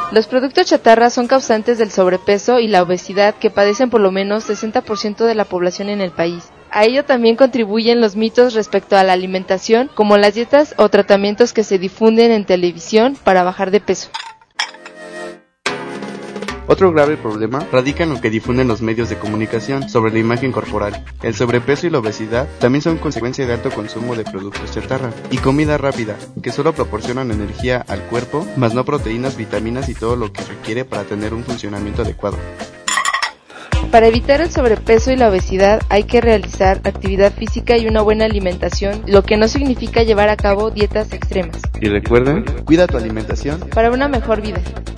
Los productos chatarra son causantes del sobrepeso y la obesidad que padecen por lo menos 60% de la población en el país. A ello también contribuyen los mitos respecto a la alimentación, como las dietas o tratamientos que se difunden en televisión para bajar de peso. Otro grave problema radica en lo que difunden los medios de comunicación sobre la imagen corporal. El sobrepeso y la obesidad también son consecuencia de alto consumo de productos chatarra y comida rápida, que solo proporcionan energía al cuerpo, más no proteínas, vitaminas y todo lo que requiere para tener un funcionamiento adecuado. Para evitar el sobrepeso y la obesidad hay que realizar actividad física y una buena alimentación, lo que no significa llevar a cabo dietas extremas. Y recuerden, cuida tu alimentación para una mejor vida.